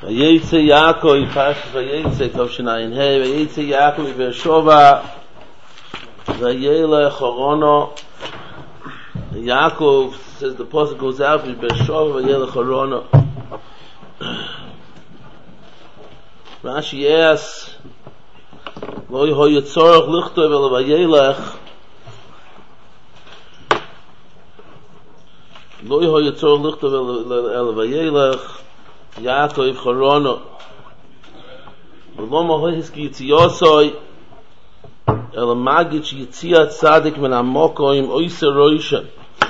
Vayetze Yaakov, Parshas Vayetze, Tovshinayin Hey, Vayetze Yaakov, Beershova, Vayelech Horono. Yaakov says the pasuk goes out, Beershova, Vayelech Horono. Rashi asks, Lo Yitzorach Lichtov El Vayelech. Lo Yitzorach Lichtov El Vayelech. Yaakov Chorono V'lo Mahoy Hiski Yitziyosoi El Magich Yitziyat Tzadik Min HaMokoim Oyser Roisha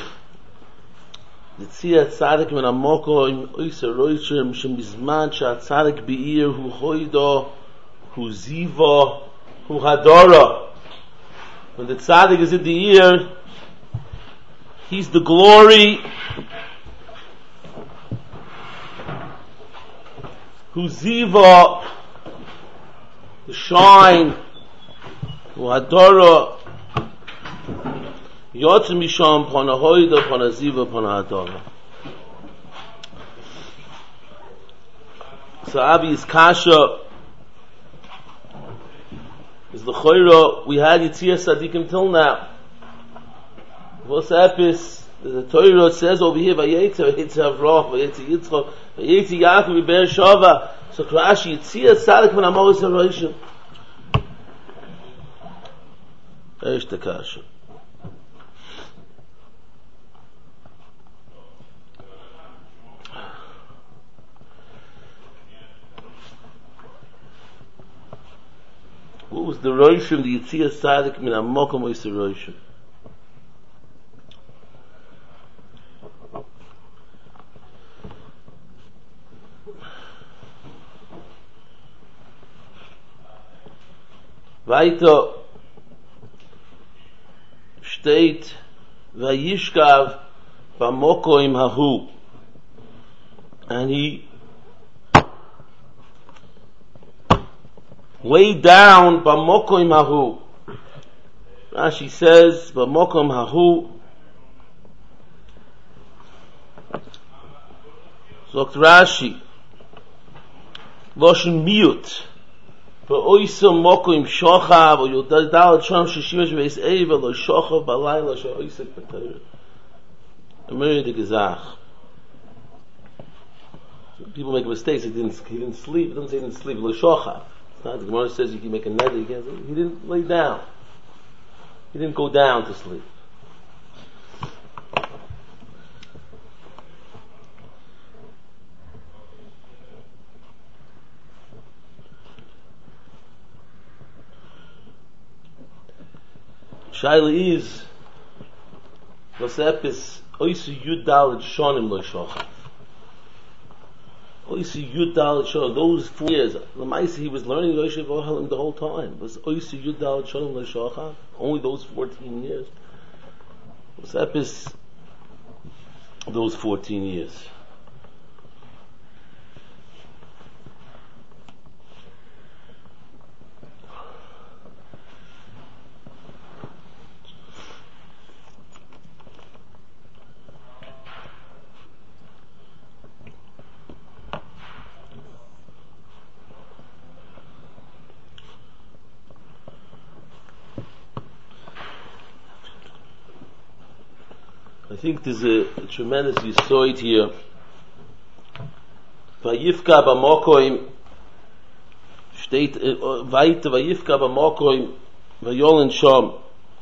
Yitziyat Tzadik Min HaMokoim Oyser Roisha Mishim Bizman Tzadik Be'ir Hu Hoido Hu Ziva Hu Hadora. When the Tzadik is in the ear, he's the glory. Hu Ziva, the shine, Hu Hadora, Yotze Misham, Pana Hoida, Pana Ziva, Pana Hadora. So Abi is Kasha, is the Choyra, we had Yitziyah Sadiqim till now. What's Epis? The Torah says over here, Vayetze Avrach, Vayetze Yitzchak, Vayetze Yaakov, Beershova. So Rashi, Yitziyah Tzadik Min HaMokoim Oyser Roisha. Eish the Kasha. What was the Roishim, the Yitziyah Tzadik Min HaMokoim Oyser Roisha? Weiter steht Vayishkav Bamokoim Hahu, and he way down Bamokoim Hahu. Rashi says Bamokoim Hahu. Sagt Rashi Loshen Miut V'oisa mokoim shochav, or yodal sham shishimesh v'es eva lo shochav balayla she'oisek b'torah. Amir de Gezach. People make mistakes. He didn't sleep. It doesn't say he didn't sleep. Lo shochav. It's not. The Gemara says you can make a neder. You can't. He didn't lay down. He didn't go down to sleep. Shaila is Vasepis Oysi Yudal Shonim Lo Shochav. Oysi Yudal Shonim. Those 4 years, the Maisi he was learning Yoshev Ohalim the whole time. Was Oysi Yudal Shonim Lo Shochav? Only those 14 years. Vasepis those 14 years. I think there's a tremendous yisoid here. Vayifka b'mokoim steht weiter. Vayifka b'mokoim vayolen sham.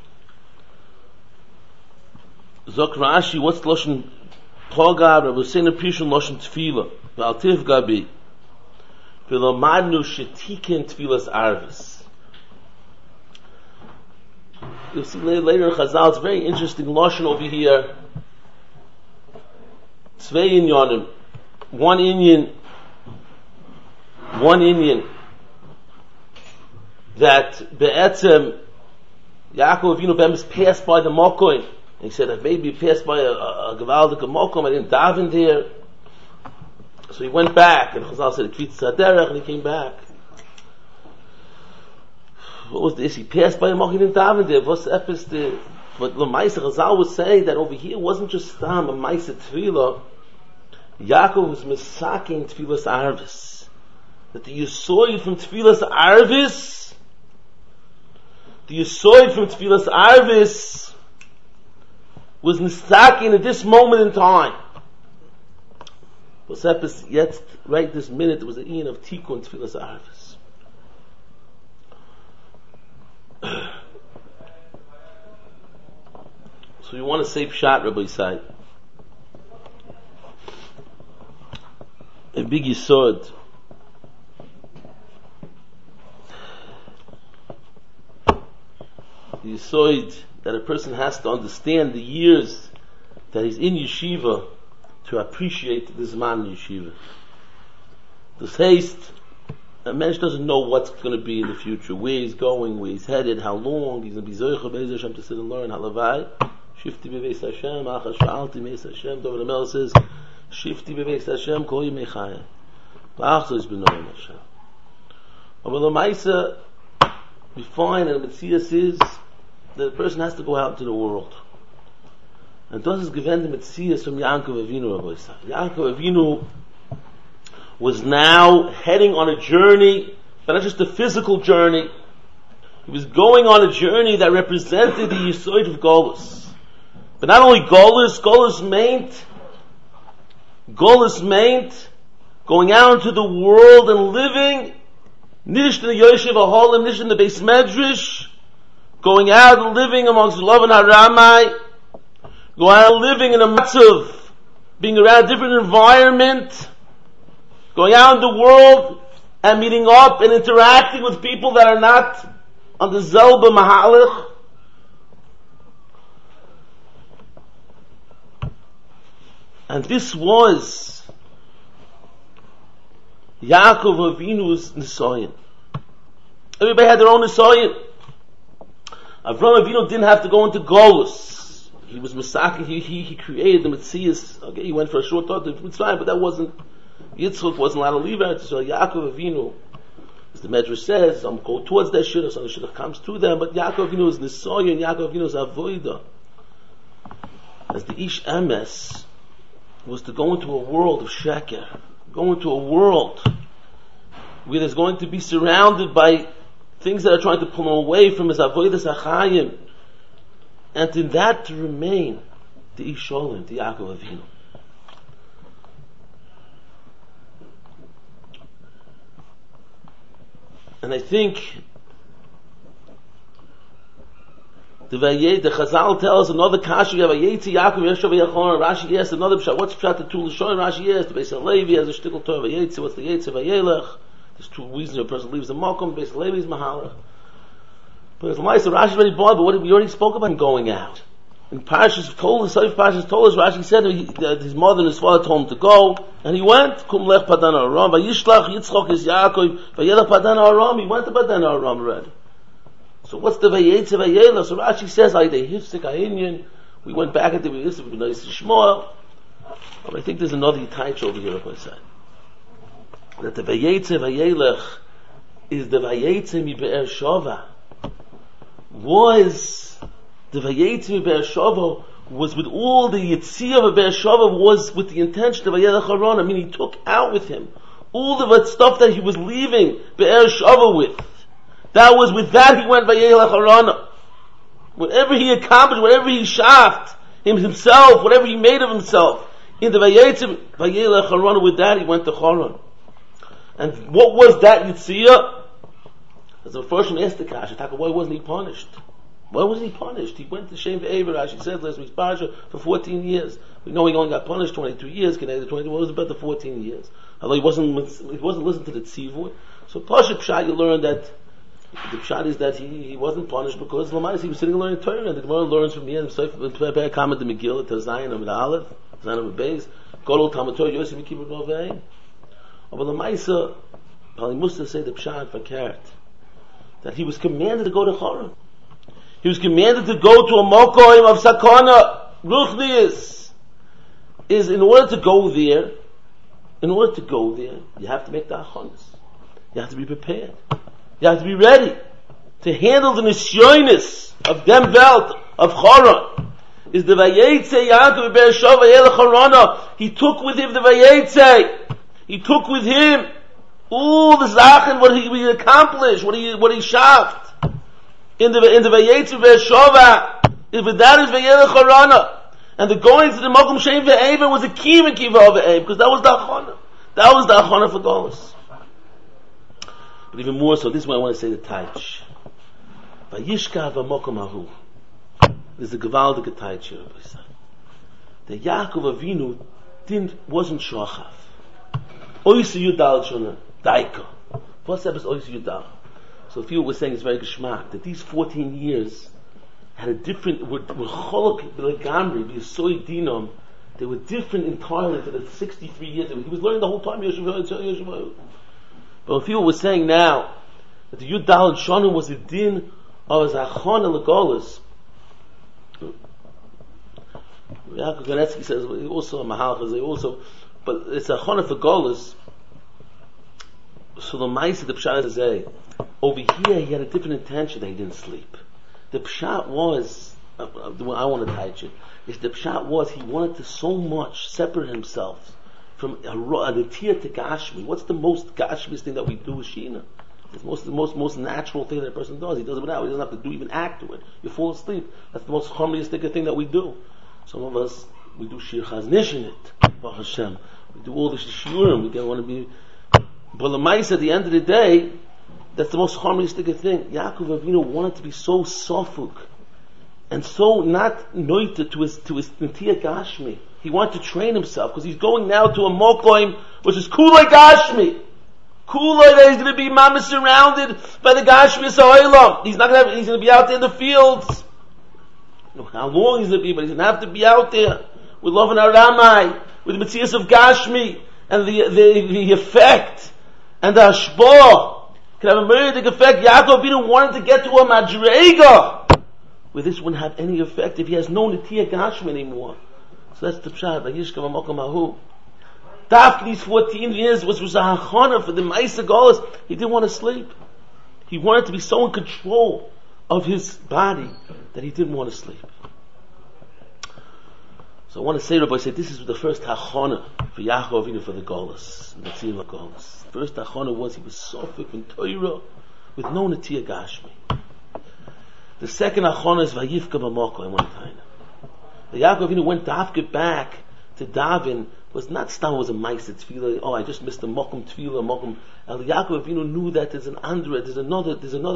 Zok Rashi, what's loshen Togar? Rabbi Hussein Prishon loshen tefila. V'altif gabi. V'lomadnu shetiken tefilas arvis. You'll see later in Chazal, it's very interesting lashon over here. Zwei inyanim, one Indian, that be'etzem Yaakov Avinu Bemis passed by the Mokoim, and he said, if maybe he passed by a Gevaldik Mokoim, I didn't daven there. So he went back, and Chazal said, Kvitz Haderech, and he came back. What was this? He passed by a Mokoim, he didn't daven there. What's the episode? But Lamaisa Chazal was saying that over here wasn't just Stam, a Maisa Tefillah. Yaakov was misaking Tefillas Arvis. that the Yisoid from Tfilas Arvis, was nistakin at this moment in time. Was happens yet, right this minute, there was an Ian of Tikkun Tfilas Arvis. So you want to say Pshat, Rabbi Yisai. A big Yisod. The Yisod that a person has to understand the years that he's in yeshiva to appreciate this man in yeshiva. This haste, a man doesn't know what's going to be in the future, where he's going, where he's headed, how long he's going to be Zoycha Be'ez Hashem to sit and learn. Halavai, Shifti Be'ez Hashem, Acha Sha'alti Be'ez Hashem. David Amel says, Shifti Be'ez Hashem, Kol Yimei Chaya. Ba'achzo is B'noim Hashem. But the Maisa, we find that the Metzias is that a person has to go out into the world. And das ist gewend the Metzias from Yaakov Avinu, Rabbi Yisai. Yaakov Avinu was now heading on a journey, but not just a physical journey. He was going on a journey that represented the Yesod of Golus. But not only Golus meant going out into the world and living, nicht in the Yoshev HaHolim, nicht in the Beis Medrash, going out and living amongst the Lov and Haramai, going out and living in a matzav, being around a different environment, going out in the world and meeting up and interacting with people that are not on the Zelba Mahalach. And this was Yaakov Avinu's Nisayan. Everybody had their own Nisayan. Avraham Avinu didn't have to go into Golus. He was Masaki, he created the Metzias. Okay, he went for a short time to Mitzrayim, but that wasn't, Yitzchak wasn't allowed to leave Eretz. So Yaakov Avinu, as the Medrash says, go towards their Shidduch, so the Shidduch comes to them, but Yaakov Avinu is Nisayan, Yaakov Avinu is Avoida. As the Ish Emes was to go into a world of Sheker, go into a world where there's going to be surrounded by things that are trying to pull him away from his avodas achayim, and in that to remain the Isholim, the Yaakov Avinu. And I think the Chazal tells another kasha. You have a Yetzi Yaakov Yeshav Yachon. Rashi asks another pshat. What's pshat the two Lashon? Rashi asks the Beis Halevi has a shtickle Torah Yetzi. What's the Yetzi Vayelech? There's two reasons a person leaves the Malkum. Beis Halevi is Mahalach. But as Rashi is very bothered. But what we already spoke about him going out. In Parshas told us, Rashi said his mother and his father told him to go, and he went. Kum lech Padan Aram. Vayishlach Yitzchok is Yaakov. Vayelech Padan Aram. He went to Padan Aram already. So what's the Vayetze Vayelech? So Rashi says, we went back into the Yisrael, nice Shmuel. But I think there's another Yitaych over here, if I said. That the Vayetze Vayelech is the Vayetze mi Be'er Shava. The Vayetze mi Be'er Shava was with all the Yitziyah of Be'er Shava was with the intention of Vayelech Haran. I mean, he took out with him all the stuff that he was leaving Be'er Shava with. That was with that he went Vayelech Harana. Whatever he accomplished, whatever he shaft himself, whatever he made of himself, in the Vayelech Harana, with that he went to Haran. And what was that Yitziyah? As the first one asked the Kasha, why wasn't he punished? Why wasn't he punished? He went to Shem Ve'ever, as she said last week's Parsha, for 14 years. We know he only got punished 22 years, connected to 22, what was about the 14 years? Although he wasn't listening to the Tzivur. So Pasha Pshat, you learn that the pshat is that he wasn't punished because Lamais he was sitting and learning Torah, and the Gemara learns from here. So prepare comment the Megillah to Zion of the Aleph, Zion of the Beis, Godol Talmud Torah Yosef Kibbutz Rovei. But Lamaisa, Pali Musa say the pshat fakert that he was commanded to go to Haran. He was commanded to go to a Mokoim of Sakana Ruchnius. Is in order to go there, you have to make the achonis. You have to be prepared. You have to be ready to handle the nisyonis of dem belt of Haran. Is the Vayetze Yaakov Be'er Shava Vayelech Harana. He took with him the Vayetze. He took with him All the Zachen, what he accomplished, what he schaffed. In the Vayetzu Ve'eshova, if that is Vayelech Harana. And the going to the Mokum Shem Ve'eva was a key in Kiva Ve'eva, because that was the Achana. That was the Achana for Golos. But even more so, this is why I want to say the Taich. Vayishka V'mokum Ahu. There's a Gewaldige Taich here, Rabbi Yisrael. The Yaakov Avinu wasn't Shochav. Oysu Yudal Shona, Daika. First step is Oysu Yudal. So a few were saying it's very geschmack, that these 14 years had a different, were cholok b'legamri, b'yisoy dinom, they were different entirely to the 63 years. He was learning the whole time, Yeshiva. But a few were saying now, that the Yud Daled Shana was the din of Zachon Legolas. Yaakov Ganetsky says, also Mahalchas, also, but it's a Chana for Golas. So the Maisa, the Pshat is a, over here he had a different intention that he didn't sleep. The Pshat was, I want to touch it, is the Pshat was he wanted to so much separate himself from the Tia to Gashmi. What's the most Gashmi thing that we do with Shina? It's the most natural thing that a person does. He does it without, he doesn't have to do even act to it. You fall asleep. That's the most harmonious thing that we do. Some of us, we do Shir Chaznish in it. Baruch Hashem. We do all the Shurim. We don't want to be, but the mice at the end of the day, that's the most harmonious thing. Yaakov Avinu wanted to be so sofuk and so not noited to his Ntiya Gashmi. He wanted to train himself because he's going now to a Mokoim which is Kulay Gashmi. Kulay that he's going to be mama surrounded by the Gashmi Sa'olam. He's going to be out there in the fields. How long he's going to be, but he's going to have to be out there with Love and Aramai, with the Metzias of Gashmi, and the effect, and the Ashbah, can have a meridic effect. Yaakov Avinu wanted to get to a Madrega, where this wouldn't have any effect if he has no Netiya Gashmi anymore. So that's the Pshat, Vayishka V'mokum Ahu. After these 14 years, which was a Hachana for the Ma'aseh Golos, he didn't want to sleep. He wanted to be so in control of his body that he didn't want to sleep. So I want to say, Rabbi, this is the first Hachana for Yaakov Avinu for the Golos, the Tzila Golos. The first Hachana was he was Sofik in Torah with no Netiya Gashmi. The second Hachana is Vayifka B'moko in one time. The Yaakov Avinu went Dafka back to Davin was not Stam was a Ma'aseh Tefillah. Oh, I just missed the Mokum Tefillah, Mokum. El Yaakov Avinu knew that there's an Andra, there's another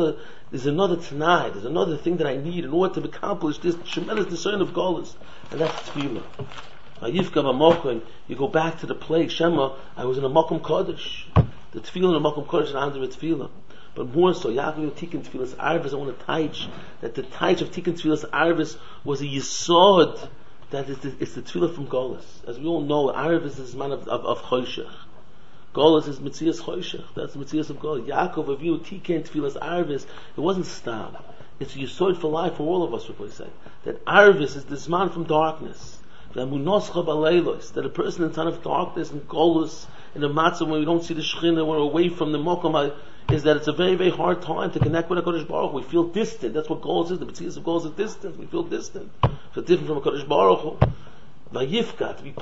Tanai, there's another thing that I need in order to accomplish this tremendous discern of Golas, and that's Tefillah. Vayifka B'moko, you go back to the place, Shema, I was in a Mokum Kodesh. The Tefillah in a Mokum Kodesh and Andra Tefillah. But more so, Yaakov Tikkun Tefillah's Arvis, I want to teach that the teich of Tikkun Tefillah's Arvis was a Yisod, that it's the Tefillah from Golas. As we all know, Arvis is man of Choshech. Golas is Metzias Choshech. That's the Metzias of Golas. Yaakov Avinu Tikkun Tefillah's Arvis, it wasn't Stam. It's a Yisod for life for all of us, we say. That Arvis is this man from darkness. That a person in time of darkness and Golas, in a matzah when we don't see the Shekhinah, we're away from the Mokum, is that it's a very, very hard time to connect with HaKadosh Baruch Hu. We feel distant. That's what Golos is. The Metzias of Golos is distant. We feel distant. So different from HaKadosh Baruch Hu. Vayifka, to be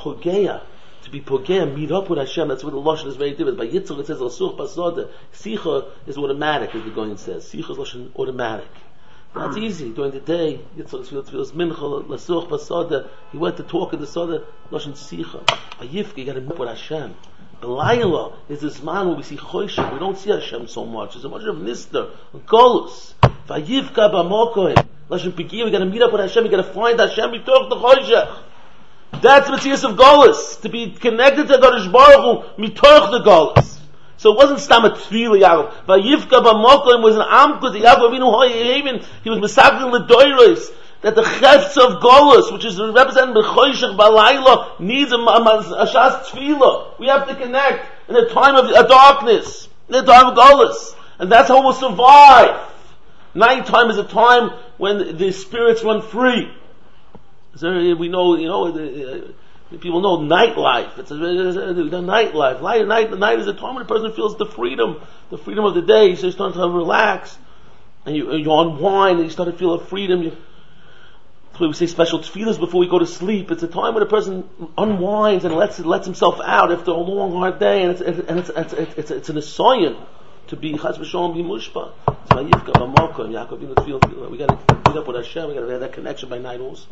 Pogea, meet up with Hashem. That's what the Lashon is very different. By Yitzchak it says, L'such Basada. Sicha is automatic, as the Goyen says. Sicha is Lashon automatic. That's easy. During the day, Yitzchak feels Mincha, L'such Basada. He went to talk in the Sada, Lashon Sicha. Vayifka, you gotta meet up with Hashem. Belayla is this man where we see Choshech. We don't see Hashem so much. There's a much of Nister, Golus. Vayivka b'mokoim. Lashon Pigiyah, we gotta meet up with Hashem, we gotta find Hashem, mitoch the Choshech. That's Metzias of Golus. To be connected to HaKadosh Baruch Hu, mitoch the Golus. So it wasn't Stam a Tefillah, Yaakov. Vayivka b'mokoim was an Amkus, the Yaakov Avinu Hoyehavin, he was Mesagdin L'doiros. That the Chefs of Golus, which is represented by Choshech Balayla, needs a Shas Tefillah. We have to connect in a time of darkness, in a time of Golus. And that's how we'll survive. Nighttime is a time when the spirits run free. So we know, people know nightlife. It's a nightlife. Night is a time when a person feels the freedom of the day. So you start to relax, and you unwind, and you start to feel a freedom. That's why we say special tefillas before we go to sleep. It's a time when a person unwinds and lets himself out after a long, hard day, and it's an assignment to be chas v'sholom be mushpa. It's vayivka b'makom. Yaakov Avinu tefillah. We got to meet up with Hashem. We got to have that connection by night also.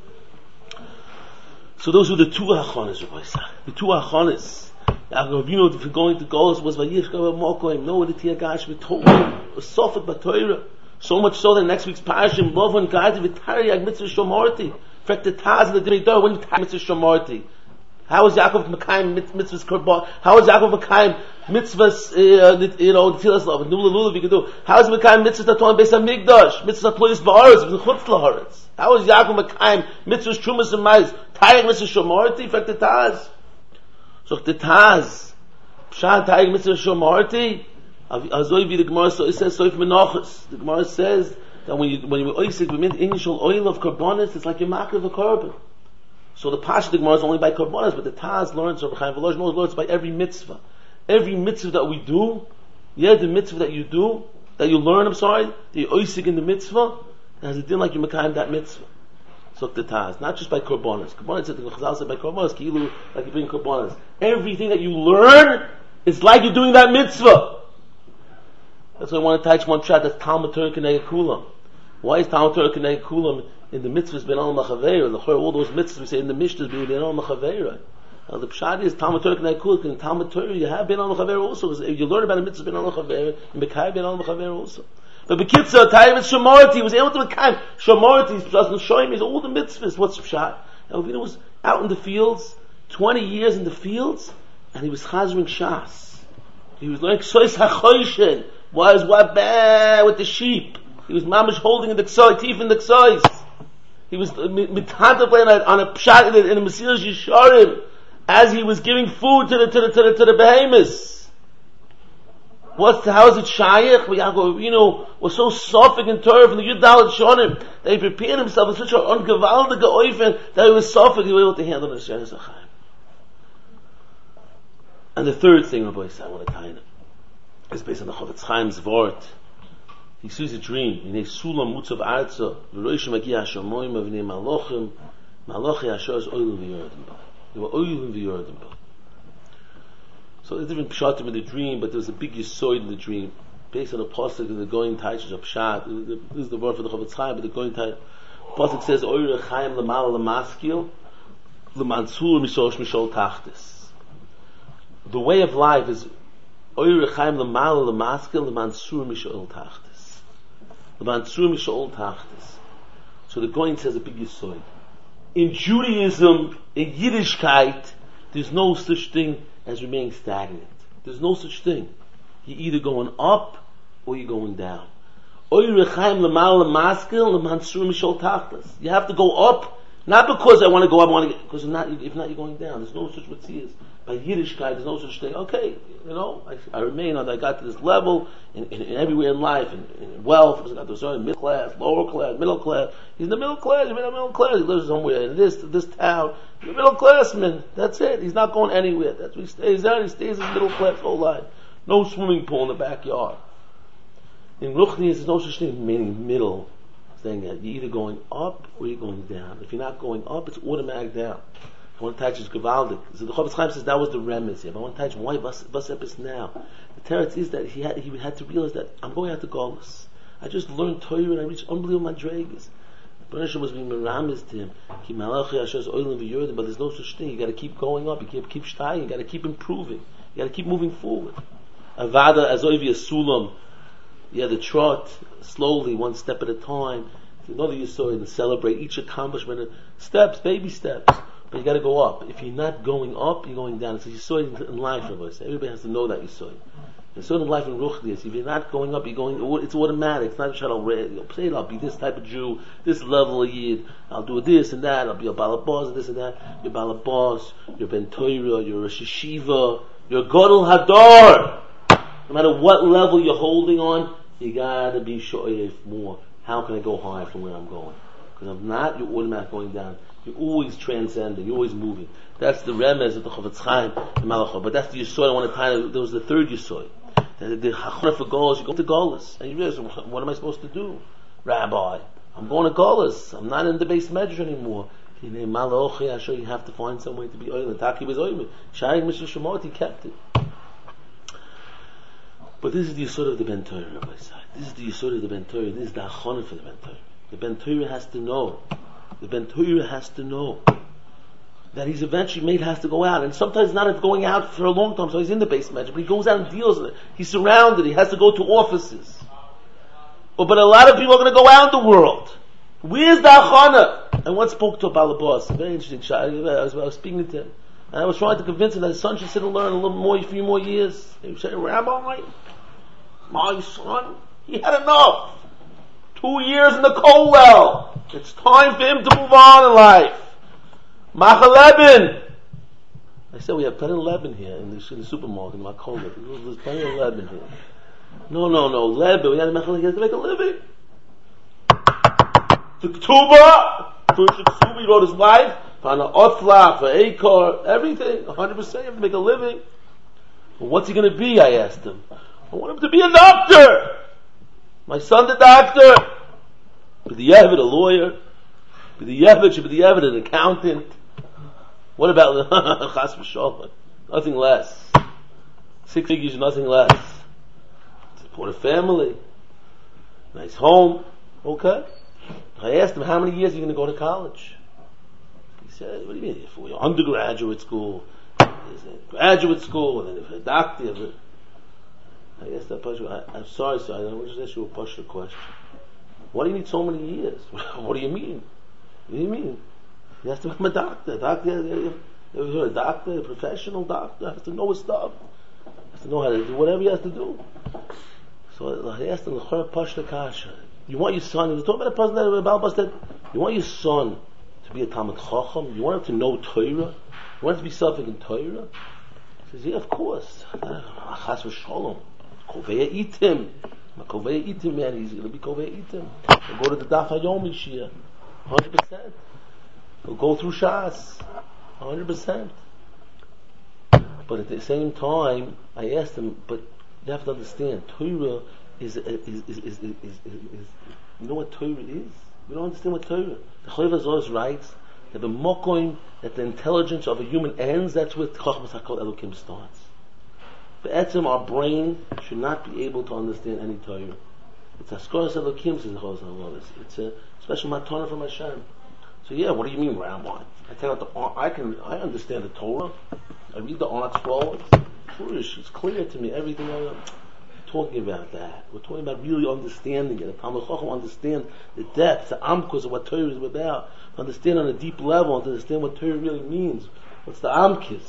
So those were the two achonis, Rabbi Isaac. The two achonis. Yaakov Avinu, if you're going to Golus, was vayivka b'makom. No, the Tiagash v'torah was sofet b'torah. So much so that next week's parashim love and guide v'tariyag mitzvah shomarti. Fek the taz and the divrei dor when you tag mitzvah shomarti. How is Yaakov Mekayim mitzvahs korban? How is Yaakov Mekayim mitzvahs, the tefillas love, nula lulav you can do? How is Mekayim mitzvahs that on Beis HaMikdash? Mitzvahs ployis ba'aretz, v'chutz laharetz. How is Yaakov Mekayim mitzvahs trumas and mais? Tayag mitzvahs shomarti, fek the taz. So the taz, pshat tayag mitzvahs shomarti. Azoivi the Gemara, so it says soif menachos. The Gemara says that when you oisik with initial oil of karbonis, it's like you're makar of a carbon. So the Pasha the Gemara is only by karbonis, but the Taz learns, Rabbi Chaim Volozhin learns by every mitzvah. Every mitzvah that we do, the mitzvah that you do, that you learn, that you oisik in the mitzvah, it has a din like you makayim that mitzvah. So the Taz, not just by karbonis. Karbonis, the Chazal said by karbonis, kilu, like you bring karbonis. Everything that you learn is like you're doing that mitzvah. That's why I want to touch one shot. That's Talmud Torah K'neged Kulam. Why is Talmud Torah K'neged Kulam in the mitzvahs ben al machaveira? All those mitzvahs we say in the Mishnahs ben al machaveira. Now the pshat is Talmud Torah K'neged Kulam. In Talmud Torah you have ben al machaveira also. Because if you learn about a mitzvah ben al machaveira, you mekayim ben al machaveira also. But Bekitza, Tayyim is Shomarti. He was able to mekayim Shomarti. He doesn't show him. He's all the mitzvahs. What's pshat? And Avinu was out in the fields, 20 years in the fields, and he was chazering shas. He was learning Ksois HaChoyshen. Was what bad with the sheep. He was mamish holding in the ksoy, teeth in the ksois. He was mitantaplaying on a pshat in a Mesilas Yesharim as he was giving food to the behemoths. How is it shayach? Yaakov Avinu was so suffering and Torah from the Yudal Shonim that he prepared himself in such an ungevaldige oifen that he was suffering. He was able to handle the Shem Zachayim. And the third thing, Rabbi Yisrael, I want to tell you. It's based on the Chofetz Chaim's word. He sees a dream. In a sulam mutzav arza, v'roish magi hashamoyim avnei malochim, malochi hashar is oilu v'yordim ba. They were oilu v'yordim ba. So there's different pshatim in the dream, but there was a big yisoid in the dream, based on a pasuk in the Goyin Taish of pshat. This is the word for the Chofetz Chaim, but the Goyin Taish pasuk says oire chaim l'mal l'maskil, l'mansur mishosh mishol tachtis. The way of life is Oyer Chaim l'mal l'maskel l'mansur mishol tachtis. L'mansur mishol tachtis. So the Goyin says a big yisoid. In Judaism, in Yiddishkeit, there's no such thing as remaining stagnant. There's no such thing. You're either going up or you're going down. Oyer Chaim l'mal l'maskel l'mansur mishol tachtis. You have to go up, not because I want to go up, because if not you're going down. There's no such whatzias. By Yiddishkeit, there's no such thing. Okay, I remain on. I got to this level in everywhere in life, in wealth. I got to a certain middle class, lower class, middle class. He's in the middle class. He's in the middle class. He lives somewhere in this town. He's a middle classman. That's it. He's not going anywhere. That's where he stays there. He stays in middle class whole life. No swimming pool in the backyard. In Ruchni, there's no such thing meaning middle. Saying that you're either going up or you're going down. If you're not going up, it's automatic down. I want to touch his Gavaldik. So the Chofetz Chaim says that was the remez here. But I want to touch why Vasepis now. The teretz is that he had to realize that I'm going out to Golus. I just learned Torah and I reached unbelievable madregas. The Bereshit was being meramis to him. Ki malachi Hashem oilim v'yordim, but there's no such thing. You got to keep going up. You can't keep shtaying. You got to keep improving. You got to keep moving forward. Avada azoivi asulam. Yeah, the trot slowly, one step at a time. Another Yisoid and celebrate each accomplishment. Steps, baby steps. But you got to go up. If you're not going up, you're going down. It's a Yisoid in life, of us. Everybody has to know that Yisoid. Yisoid in life in Ruchnius. If you're not going up, you're going. It's automatic. It's not just say I'll be this type of Jew, this level of Yid. I'll do this and that. I'll be a balabas, this and that. You're balabas. You're ben Torah. You're a Shishiva. You're Godel Hadar. No matter what level you're holding on, you gotta be shoyef more. How can I go higher from where I'm going? Because if not, you're automatically going down. You're always transcending. You're always moving. That's the remez of the Chofetz Chaim, the Malachah. But that's the Yisoid I want to tie. There was the third Yisoid. The Chachana for goals. You go to Golus, and you realize, what am I supposed to do, Rabbi? I'm going to Golas. I'm not in the base measure anymore. I show you have to find some way to be oil. Taki was oil. Shaykh Mishra Shemot, he kept it. But this is the Yisod of the Ben Torah, Rabbi Sai. This is the Yisod of the Ben Torah. This is the Achonah for the Ben Torah. The Ben Torah has to know. The Ben Torah has to know that he's eventually made has to go out. And sometimes not going out for a long time, so he's in the base measure, but he goes out and deals with it. He's surrounded. He has to go to offices. But a lot of people are going to go out in the world. Where's the Achonah? I once spoke to a Balabas, a very interesting child. I was speaking to him. And I was trying to convince him that his son should sit and learn a little more, a few more years. He said, Rabbi, my son, he had enough. 2 years in the kollel. It's time for him to move on in life. Machaleben. I said, we have plenty of Lebanon here in the supermarket, in my kollel. There's plenty of Lebanon here. No, Lebanon. We have to make a living. To Ketubah, for Ketubah, he wrote his life, for an Otzlach, for Akor, everything, 100%, you have to make a living. Well, what's he going to be, I asked him. I want him to be a doctor. My son, the doctor. Be the Yevid, a lawyer. Be the Yevid, should be the Yevid, an accountant. What about Chas v'Shalom? Nothing less. 6 figures, nothing less. Support a family. Nice home. Okay. I asked him, how many years are you going to go to college? He said, what do you mean? For your undergraduate school, there's a graduate school, and then if a doctor. I asked that person, I'm sorry, sir, I want to just ask you a partial question. Why do you need so many years? What do you mean? What do you mean? He has to become a doctor. A doctor, a professional doctor, has to know his stuff. Has to know how to do whatever he has to do. So I asked him, Pashta Kasha. You want your son, he was talking about a person that Balbas said, you want your son to be a Talmud Chacham? You want him to know Torah? You want him to be something in Torah? He says, yeah, of course. Chas v'Shalom. Kovei Itim. Kovei Itim, man, he's going to be Kovei Itim. He'll go to the Daf HaYomi Shia. 100%. He'll go through Shas. 100%. But at the same time, I asked him, but you have to understand, Torah is you know what Torah is? We don't understand what Torah is. The Chayv Azor writes that the mokoim, that the intelligence of a human ends, that's where Chachmas HaKol Elokim starts. But etzem, our brain should not be able to understand any Torah. It's Haskaras Elokim, says the Chayv Azor. It's a special matana from Hashem. So yeah, what do you mean, Rabbi? I tell you, I understand the Torah. I read the Arts Scroll. It's clear to me everything I am talking about that. We're talking about really understanding it. The Talmud Chacham understand the depth, the amkus of what Torah is about. To understand on a deep level, and to understand what Torah really means. What's the amkus?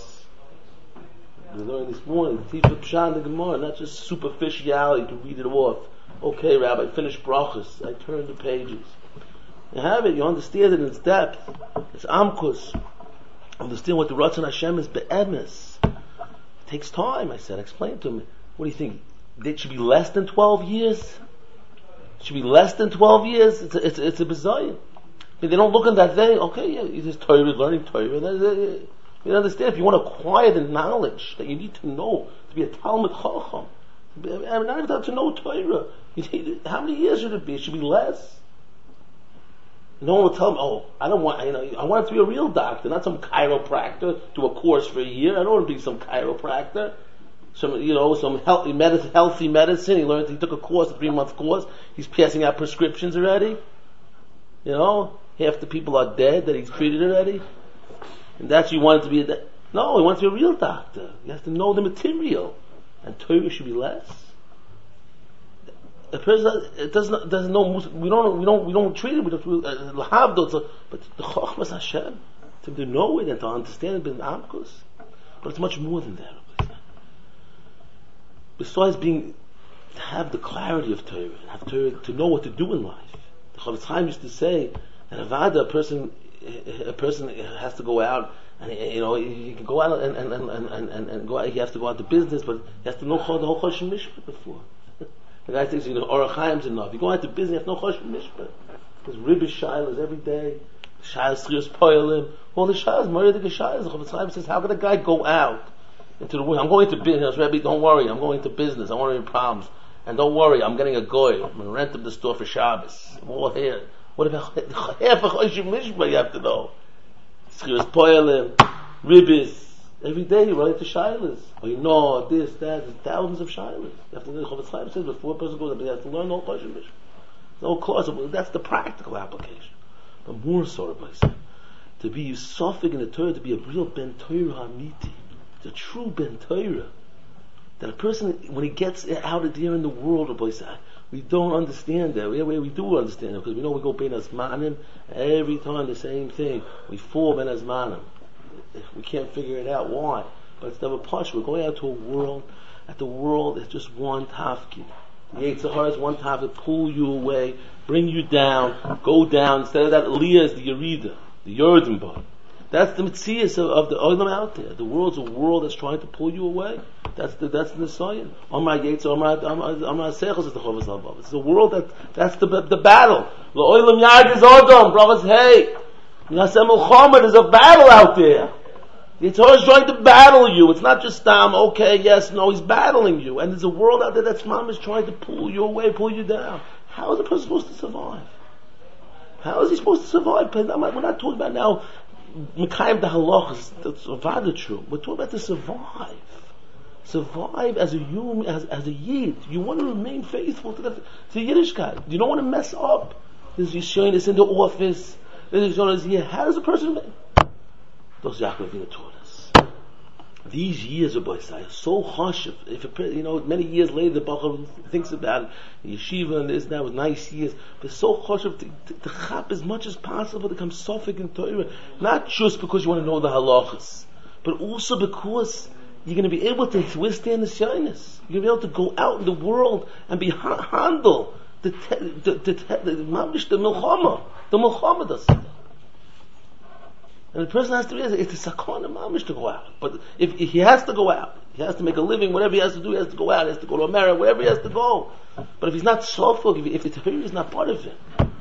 We learned this morning, the teach of Pshat and the Gemara, not just superficiality to read it off. Okay, Rabbi, finish brachas. I turn the pages. You have it, you understand it in its depth. It's amkus. Understand what the Ratzon Hashem is, be'emes. It takes time, I said. I explained to him. What do you think? It should be less than 12 years? It should be less than 12 years? It's a bizarre. They don't look at that thing, okay, yeah, you're just Torah, learning Torah. You understand, if you want to acquire the knowledge that you need to know to be a Talmud Chacham, not even to know Torah, how many years should it be? It should be less. No one will tell me, I want to be a real doctor, not some chiropractor, do a course for a year. I don't want to be some chiropractor. Some healthy medicine. He took a course, a 3-month course. He's passing out prescriptions already. Half the people are dead that he's treated already. And that's you want to be no, he wants to be a real doctor. He has to know the material. And Torah should be less. A person doesn't know. We don't treat it. We don't have those. But the Chachmas Hashem, to know it and to understand it, amkus. But it's much more than that. Besides to have the clarity of Torah, have Torah to know what to do in life. The Chofetz Chaim used to say that a person has to go out, and he can go out and go out. He has to go out to business, but he has to know the whole Choshen Mishpat before. The guy thinks Orach Chaim's enough. You go out to business, you have to know Choshen Mishpat. There's Ribbish Shilas every day. Shilas Chiyos Poyalim. All the Shilas, Mariadik Shilas. The Chofetz Chaim says, how can a guy go out into the world? I'm going to business, Rebbe, don't worry, I'm going to business, I won't have any problems. And don't worry, I'm getting a goy, I'm going to rent up the store for Shabbos. I'm all here. What about half a Choshim Mishma you have to know? Schiras Poyalim, Ribbis. Every day you run into Shilas. Or you know this, that, there's thousands of Shilas. You have to learn, Chavetz Chaim says, before a person goes up, you have to learn all Choshim Mishma. No clause, that's the practical application. But more so, Rabbi said, to be Yusufik in the Torah, to be a real Ben Torah Hamiti, a true Ben Torah, that a person, when he gets out of there in the world, Rabbi said, we don't understand that. We do understand it, because we know we go Ben Azmanim, every time the same thing. We fall Ben Azmanim. We can't figure it out. Why? But it's never push. We're going out to a world, at the world, it's just one tafkid. The Yetzer Hara is one time to pull you away, bring you down, go down. Instead of that, Aliyah is the Yerida, the Yordim bar. That's the Metzias of the Olam out there. The world's a world that's trying to pull you away. That's the Nisayan. Amar Yetzer, Amar Seichos is the Chovos Halvav. It's the world that's the battle. The Olam Yard is Odom, brothers. Hey, Yasem Mulchama, there's a battle out there. The Torah is trying to battle you. It's not just okay, yes, no, he's battling you. And there's a world out there that's Mom is trying to pull you away, pull you down. How is a person supposed to survive? How is he supposed to survive? We're not talking about now Mekayim the halachas, that's avada true. We're talking about to survive. Survive as a human, as a yid. You want to remain faithful to Yiddishkeit. You don't want to mess up. There's Yishonis in the office. There's Yishonis here. How does a person those Yaakov Avinu taught us. These years of Boisai are so harsh. If many years later the Bachar thinks about it, yeshiva and this, that was nice years, but it's so harsh to chap as much as possible to come sofik in Torah, not just because you want to know the halachas, but also because you're going to be able to withstand the shyness. You're going to be able to go out in the world and be handle the milchama. The milchama does it. And the person has to realize it's a sakana mamish to go out. But if he has to go out, he has to make a living, whatever he has to do, he has to go out, he has to go to America, wherever he has to go. But if he's not sofuk, if the Torah is not part of it.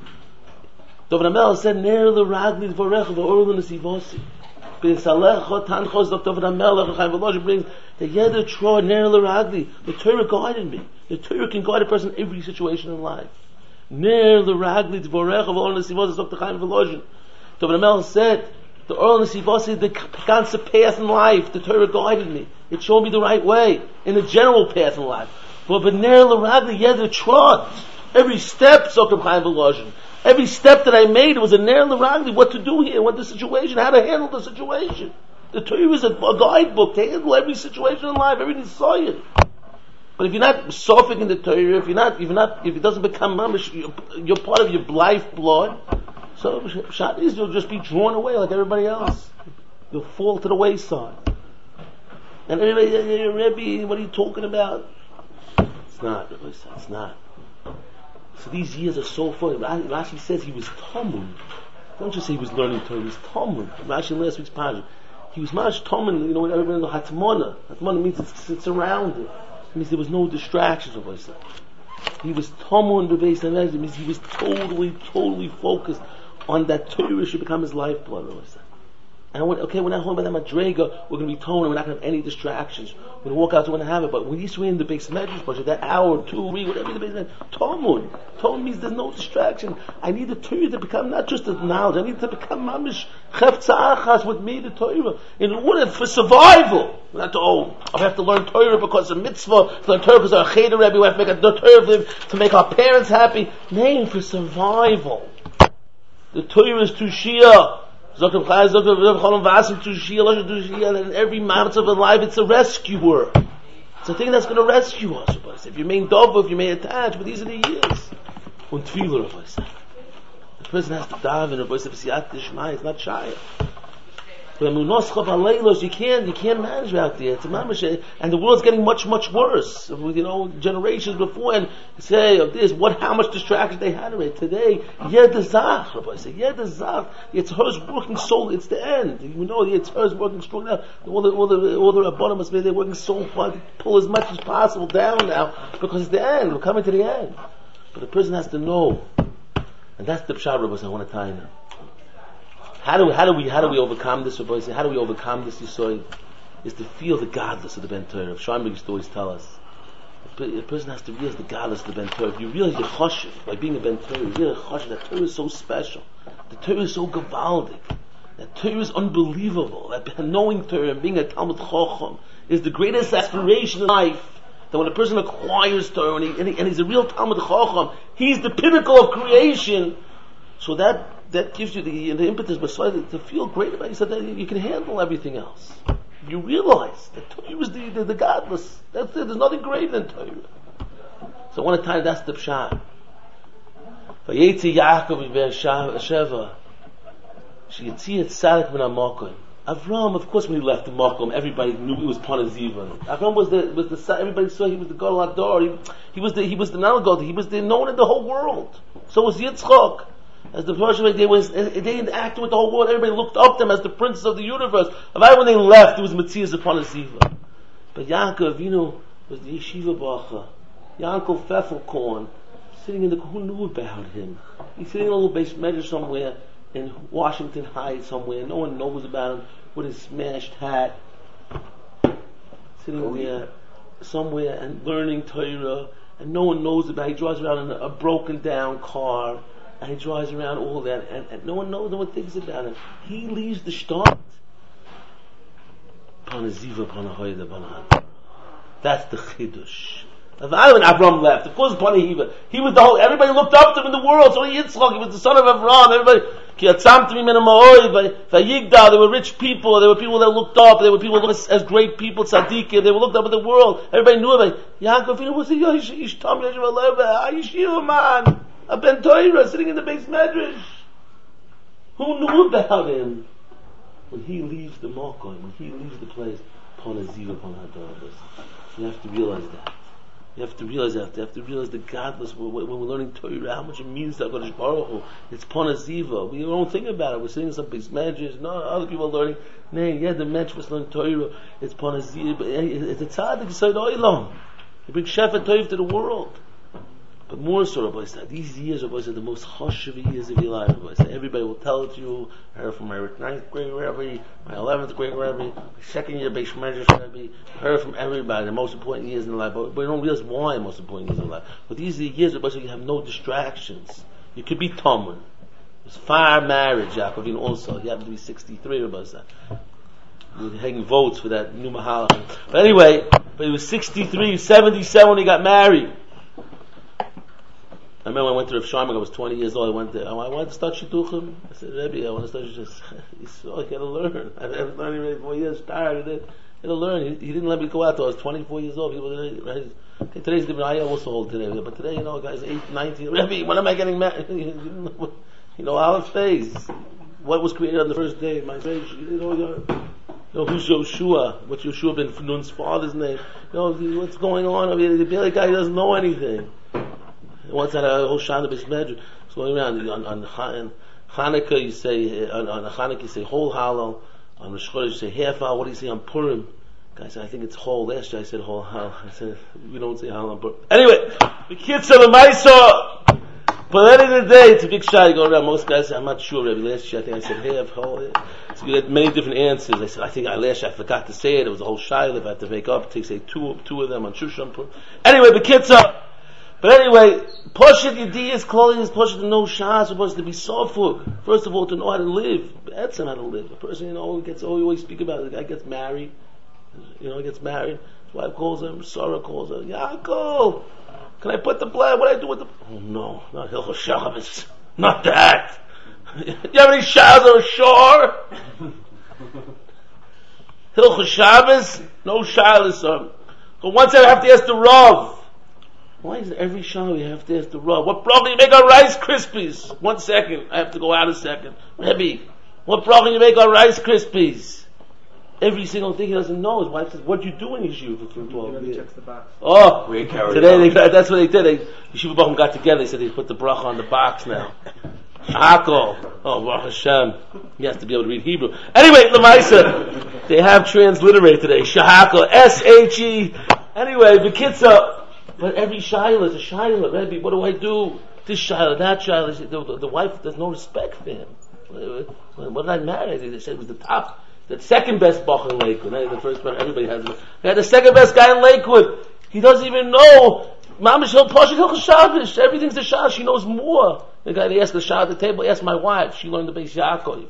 David HaMelech said, Ner l'ragli dvorech v'or l'nesivosi. B'salecha tanchos, David HaMelech, Chaim Volozhin brings, that yeder troy ner l'ragli, the Torah guided me. The Torah can guide a person in every situation in life. Ner l'ragli dvorech v'or l'nesivosi, Dr. Chaim Volozhin. David HaMelech said, the Oral Nesivasi, the ganze path in life, the Torah guided me. It showed me the right way, in the general path in life. But B'ner l'ragli yeder trod. Every step, Dr. Chaim Volozhin. Every step that I made was a ner l'ragli, what to do here, what the situation, how to handle the situation. The Torah is a guidebook to handle every situation in life, every nisayon. But if you're not sofik in the Torah, if it doesn't become mamish, you're part of your lifeblood, so Shabbos you'll just be drawn away like everybody else. You'll fall to the wayside. And everybody, Rebbe, what are you talking about? It's not. It's not. So these years are so funny. Rashi says he was Talmud. Don't just say he was learning Torah. He was Talmud. Rashi last week's passage. He was Mash Talmud. When everybody knows Hatmona. Hatmona means it's around him. It means there was no distractions of myself. He was Talmud in the base. It means he was totally focused on that Torah should become his lifeblood. And we're not home by that Madrega, we're going to be toned, we're not going to have any distractions. We're going to walk out to want to have it. But when he's in the base medrash budget, that hour, 2 weeks, whatever the base medrash, Talmud. Talmud means there's no distraction. I need the Torah to become not just the knowledge, I need it to become mamish chefza achas with me, the Torah. In order for survival. Not I have to learn Torah because of mitzvah, to learn Torah because of a cheder Rebbe, we have to make a Torah to make our parents happy. Name for survival. The Torah is Tushia. And in every matter of life, it's a rescuer. It's a thing that's going to rescue us. If you may dove, if you may attach, but these are the years. Und Tfilah, the person has to dive in a voice of Siyat Dishmai. It's not shy. You can't manage out there. It's a mamash, and the world's getting much worse. Generations before, and say of this, how much distraction they had already. Today, Yedazach, Rabbi say, Yedazach. It's hers working so. It's the end. It's hers working strong now. All the Rabbanim must be they're working so hard to pull as much as possible down now because it's the end. We're coming to the end. But the person has to know, and that's the pshat, Rabbi. I want to tie now. How do we overcome this? How do we overcome this? Is to feel the godless of the Ben Torah. Scheinberg used to always tell us A person has to realize the godless of the Ben Torah. If you realize you're choshev by being a Ben Torah, you realize choshev that Torah is so special. The Torah is so gewaldig. That Torah is unbelievable. That knowing Torah and being a Talmud Chacham is the greatest aspiration in life. That when a person acquires Torah and he's a real Talmud Chacham, he's the pinnacle of creation. So that gives you the impetus to feel great about it. So that you can handle everything else. You realize that Torah is the godless. That's it. There's nothing greater than Torah. So I want to tell you that's the pshat. Vayetzi Yaakov iber Sheva. Sheyitzi Tzadik min HaMakom. Avram, of course, when he left the Makom, everybody knew he was Panaziva. Avram was the everybody saw he was the Gadol Hador. He was the Nalagod. He was the known in the whole world. So was Yitzchak. As the Persian, they interacted with the whole world. Everybody looked up to them as the princes of the universe. When they left, it was Matthias upon a Ziva. But Yaakov, was the Yeshiva Bacha. Yaakov Pfeffelkorn, sitting in who knew about him? He's sitting in a little base measure somewhere in Washington Heights somewhere. No one knows about him with his smashed hat. Sitting there somewhere and learning Torah. And no one knows about him. He drives around in a broken down car. And he drives around all that, and no one thinks about him. He leaves the start. That's the chidush. When Avram left, of course, Panahiva, he was the whole. Everybody looked up to him in the world. So Yitzchak, he was the son of Avram. Everybody, there were rich people. There were people that looked up. There were people that looked as great people, tzaddikim. They were looked up at the world. Everybody knew about it. Yaakov, was a yeshiva man. A Ben Torah sitting in the base medrash. Who knew about him? When he leaves the Makom, when he leaves the place, Panaziva Panadavas. You have to realize that. You have to realize that. You have to realize the godless. When we're learning Torah, how much it means to HaKadosh Baruch Hu. It's Panaziva. We don't think about it. We're sitting in some base medrash. No, other people are learning. The mensch was learning Torah. It's Panaziva. It's a tzaddik Yisod Olam. He brings Shefa Tov to the world. But more so, Rabbi said, these years, Rabbi said, the most chashuv years of your life, Rabbi said. Everybody will tell it to you. I heard from my 9th grade Rabbi, my 11th grade Rabbi, my 2nd year Beis Medrash Rabbi. I heard from everybody, the most important years in life. But we don't realize why the most important years in life. But these are the years, Rabbi said, you have no distractions. You could be Talmud. There's fire marriage, Yaakov, also. You happen to be 63, Rabbi said. We were hanging votes for that new Mahal. But anyway, he was 63, 77 when he got married. I remember when I went to Rav Sharmag, I was 20 years old. I went there. I wanted to start shidduchim. I said, Rebbe, I want to start shidduchim. I gotta learn. I haven't learned already 4 years. Tired of it. I gotta learn. He didn't let me go out till I was 24 years old. Okay, today's different. I also hold today. But today, guys, 8, 19. Rebbe, when am I getting married? Aleph face. What was created on the first day? My face. Who's Yoshua? What's Yoshua ben Nun's father's name? What's going on? The Bailey guy doesn't know anything. Once had a whole Shana Beis Medrash. It's going around on Hanukkah. You say on Hanukkah you say whole Hallel. On Rosh Chodesh you say half Hallel. What do you say on Purim? Guys, I think it's whole. Last year I said whole Hallel. I said we don't say Hallel on Purim. Anyway, the kids of the Maisa. But at the end of the day, it's a big shot. You go around. Most guys say, I'm not sure. Rebbe, last year I think I said half whole. So you get many different answers. I said I think last year I forgot to say it. It was a whole shiloh. If I had to make up, take say two of them on Shushan Purim. Anyway, the kids are. But anyway, Poshet Yediyas clothing is Poshet to know Shas, supposed to be Sofuk. First of all, to know how to live. That's how to live. A person, we always speak about it. The guy gets married. Gets married. His wife calls him, Sarah calls her, Yaakov, can I put the blood? What do I do with the... Oh no, not Hilchos Shabbos. Not that. You have any Shas or a shore? Hilchos Shabbos? No Shabbos, son. But once I have to ask the Rav. Why is it every show you have to ask the Rav? What bracha you make on Rice Krispies? 1 second. I have to go out a second. Rebbe, what bracha you make on Rice Krispies? Every single thing he doesn't know. His wife says, what do you do in Yeshiva for 12 years? Checks the box. Oh, today that's what they did. Yeshiva Bacham got together. They said they put the bracha on the box now. Shakol. Oh, Baruch Hashem. He has to be able to read Hebrew. Anyway, Lamaisa, they have transliterate today. Shakol. S-H-E. Anyway, the kids are... But every shiloh is a shiloh. Rebbe, what do I do? This shiloh, that shiloh. The wife, there's no respect for him. When I married, they said it was the top, the second best bach in Lakewood. The first one, everybody has it. They had the second best guy in Lakewood. He doesn't even know. Mamish Hil Pashit Hilchos Shabbos. Everything's the Shabbos. She knows more. The guy they asked the Shabbos at the table, asked my wife. She learned the Beis Yaakov.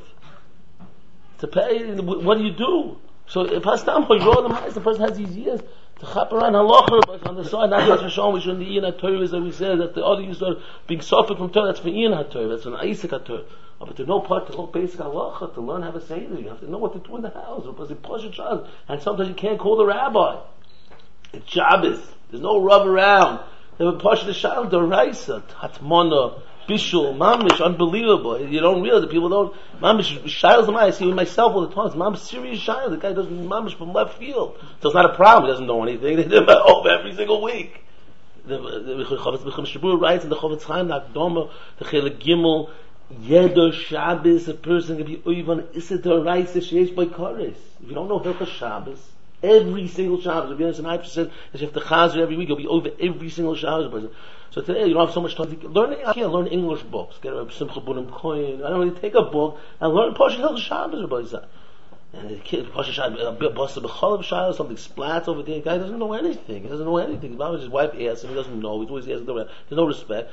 To pay, what do you do? So if Hastam the person has these years to chap around halacha on the side, not just Hashem, we shouldn't be in HaTorah, as we said, that the other used to being suffered from Torah, that's for in HaTorah, that's an Isaac HaTorah. But to know part, to know basic halacha, to learn how to say it, you have to know what to do in the house, because it pushes child, and sometimes you can't call the rabbi. It's Shabbos. There's no rub around. They would push the child, the Raisa, Hatmana, Bishul, Mamish, unbelievable. You don't realize that people don't. Mamish, Shiles, I see with myself all the time. It's Mamish, serious Shiles. The guy doesn't Mamish from left field. So it's not a problem. He doesn't know anything. They do it at home every single week. The Chavetz Shabur writes in the Chavetz Chaim, the Akdoma, the Chelik Gimel, Yedo Shabbos, a person can be Uyvan Isidor Raisa Sheish by Koris. If you don't know Hilchos Shabbos, every single Shabbos, if you understand 9%, that you have to chazer every week, you'll be over every single Shabbos. So today, you don't have so much time to learn English books. Get a Simcha Bunim Koyin. I don't really take a book and learn Pashut Hilchos Shabbos. And the kid, Pashut Shabbos, a bit busted b'chalav Shabbos, something splats over there. The guy doesn't know anything. He doesn't know anything. His wife asks him, he doesn't know. He's always asking, there's no respect.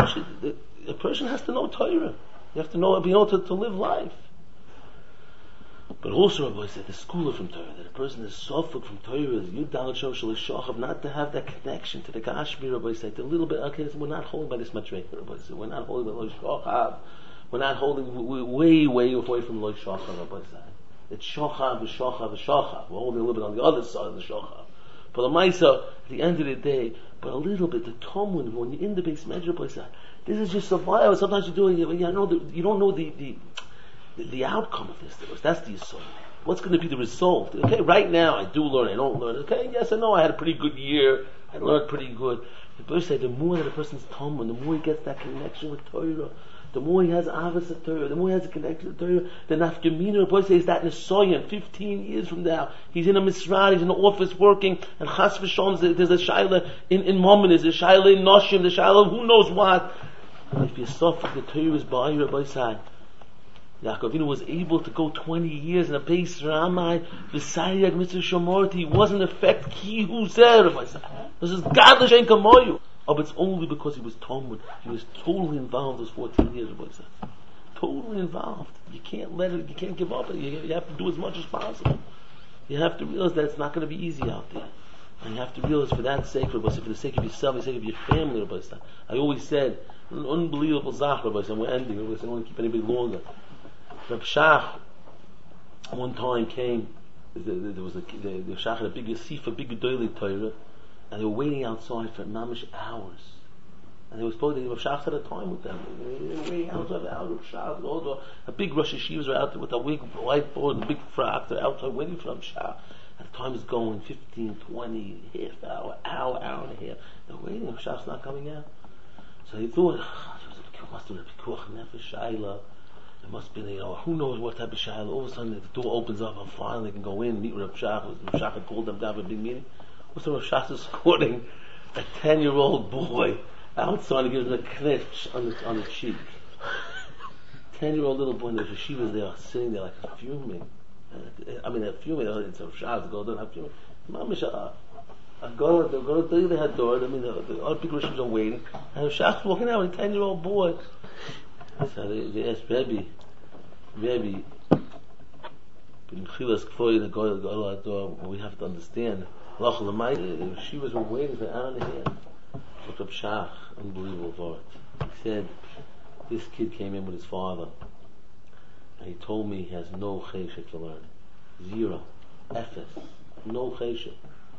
A person has to know Torah. You have to know, to live life. But also, Rabbi said, the school from Torah, that a person is suffered from Torah, is Yudal Shom Shalishachav, not to have that connection to the Gashmi, Rabbi said, a little bit, okay, so we're not holding by this Matrek, Rabbi said, we're not holding by Loishachav, we're not holding, we're way away from Loishachav, Rabbi said. It's Shachav, Shachav, we're holding a little bit on the other side of the Shachav. For the Maisa, at the end of the day, but a little bit, the Talmud, when you're in the base measure, Rabbi said, this is just survival. Sometimes you're doing, you don't know the outcome of this. That's the assumption. What's going to be the result? Okay, right now I do learn, I don't learn. Okay, yes, I know I had a pretty good year. I learned pretty good. The Bush said the more that a person's Talmud, the more he gets that connection with Torah, the more he has Avos at Torah, the more he has a connection to Torah, the Nafkamina, the Bush says that Nesoyan, 15 years from now, he's in a Misrad, he's in the office working, and Chas V'Shalom, there's a Shaila in Momin, there's a Shaila in Noshim, the Shaila who knows what. If you suffer, the Torah is by your Rabbi side. Yaakov Avinu was able to go 20 years in a base Ramai, V'sayag Mitzvah Shomorti, he wasn't effect ki hu zer, Rabbi said. This is godless ain't kamoyu. Oh, but it's only because he was Talmud. He was totally involved those 14 years, Rabbi said. Totally involved. You can't let it, you can't give up. You have to do as much as possible. You have to realize that it's not going to be easy out there. And you have to realize for that sake, Rabbi said, for the sake of yourself, for the sake of your family, Rabbi said. I always said, an unbelievable zach, Rabbi said, we're ending, Rabbi said, I don't want to keep anybody longer. Reb Shach one time came, there was the Shach had a big Yasifa, big Gedolim Torah, and they were waiting outside for mamish hours. And they were supposed to, Reb Shach had a time with them. They were waiting outside the hour of Shach, a big Rosh Yeshivas were out there with a big whiteboard, a big frock, they're outside waiting for Reb Shach. And the time is going 15, 20, half hour and a half. They're waiting, Reb Shach's not coming out. So they thought, must have been a Pikuach Nefesh Shaila. It must be, who knows what type of Shaila. All of a sudden the door opens up and finally they can go in, meet with Reb Shach. Reb Shach had called them down for a big meeting. What's the Reb Shach is escorting a 10-year-old boy outside and gives him a knitch on the cheek. 10-year-old little boy, and she was there sitting there like fuming. They're fuming, it's Reb Shach, go, don't have fuming. Mamish, they're going to tell you they had door, the other people are waiting, and Reb Shach's walking out with a 10-year-old boy. So they asked Rebbe, we have to understand, she was waiting for an hour and a half. Look up Shach, unbelievable for it. He said, this kid came in with his father, and he told me he has no cheshek to learn. 0. Efes. No cheshek.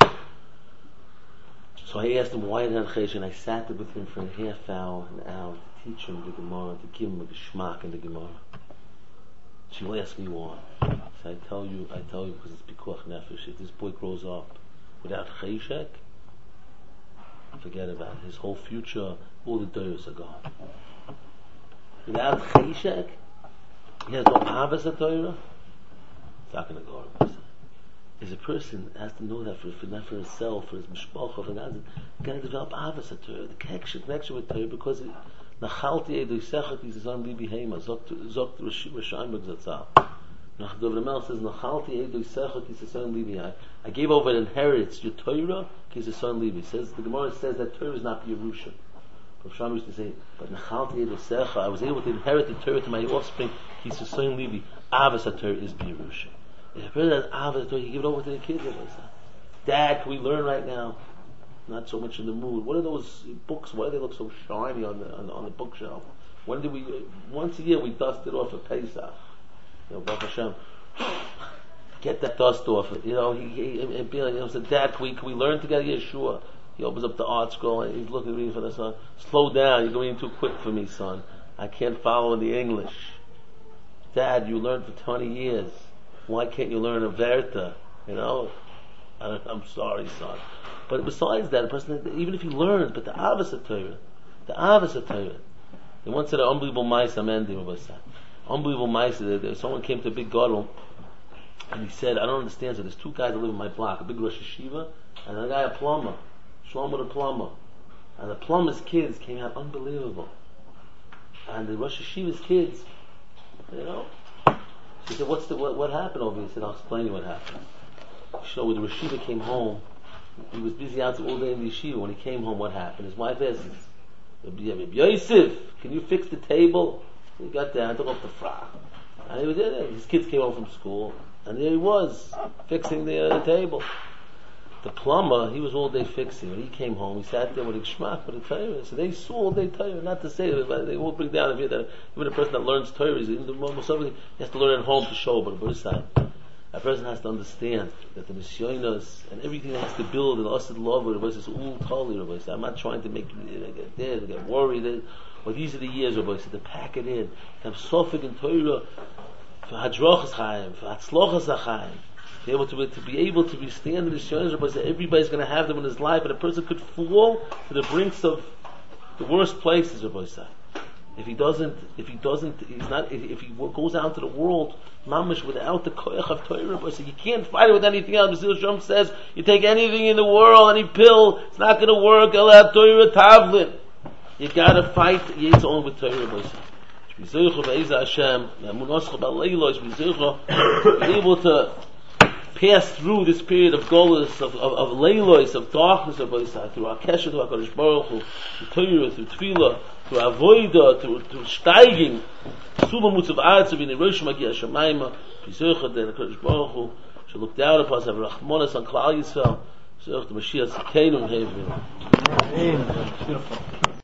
So I asked him why he didn't have cheshek, and I sat there with him for a half hour, an hour, to teach him the Gemara, to give him a geschmack in the Gemara. She will ask me why. So I tell you because it's Pikuach Nefesh. If this boy grows up without cheshek, forget about it. His whole future, all the doors are gone. Without cheshek, he has no avos at Torah, it's not going to go. As a person has to know that not for himself, for his mishpacha, for God, he's got to develop avos at Torah, the connection with Torah, because nachalti edu sechak is on libi hema, zokt Rosh Hashanah zatzal. David HaMelech says, Nachalti Eidoi Secha Ki Seson Levi. I gave over an inheritance, your Torah Ki Seson Levi. Says the Gemara says that Torah is not Yerusha. Rav Shlomo used to say, but Nachalti Eidoi Secha, I was able to inherit the Torah to my offspring Ki Seson Levi. Avos HaTorah is Yerusha. If a person has Avos HaTorah, you give it over to the kids. Dad, can we learn right now? Not so much in the mood. What are those books? Why do they look so shiny on the bookshelf? When did we? Once a year we dust it off at Pesach. Baruch Hashem, get that dust off it. He said, Dad, can we learn together? Yeah, sure. He opens up the art scroll and he's looking reading for the son. Slow down, you're going too quick for me, son. I can't follow in the English. Dad, you learned for 20 years. Why can't you learn a Verta? I'm sorry, son. But besides that, a person, even if he learns, but the Avos HaTorah. They once said an unbelievable mice, unbelievable mice. Someone came to a big gadol, and he said, I don't understand. So there's two guys that live in my block, a big Rosh Hashiva, and a guy, a plumber, Shlomo the plumber. And the plumber's kids came out unbelievable. And the Rosh Hashiva's kids, So he said, what happened over here? He said, I'll explain you what happened. When the Rosh Hashiva came home, he was busy out all day in the yeshiva. When he came home, what happened? His wife asked him, Rabbi Yosef, can you fix the table? He got down, took off the frock, and he was there. His kids came home from school, and there he was, fixing the table. The plumber, he was all day fixing. When he came home, he sat there with a geschmack, with a Torah. So they saw all day Torah. Not to say that they won't bring down that even a person that learns Torah, he has to learn at home to show, but a person has to understand that the Nisyonos and everything that has to build and Asid Love is all totally. I'm not trying to make you get dead, get worried. But these are the years, to pack it in, to have Sofik and Torah for Hadrochas Chaim, for Hatzlochas Chaim, to be able to be standing in the Nisyonos, that everybody's going to have them in his life, and a person could fall to the brinks of the worst places, If he goes out into the world, mamish, without the koyach of Torah, so you can't fight it with anything else. Mesilas Yesharim says, you take anything in the world, any pill, it's not going to work. Ela Torah tavlin. You got to fight Yetzer on with Torah. Be able to pass through this period of golus, of leilos, of darkness, through our kesher, through our Kadosh Baruch Hu, through Torah, through Tefillah, through avoida, through steiging, Sulamutz of Arz, of in Rosh Magia Shemaima, Pizurcha, the Kadosh Baruch Hu, shall look down upon us, have Rachmanas on Klal Yisrael, Pizurcha, the Mashiach Tzidkeinu, and Beautiful.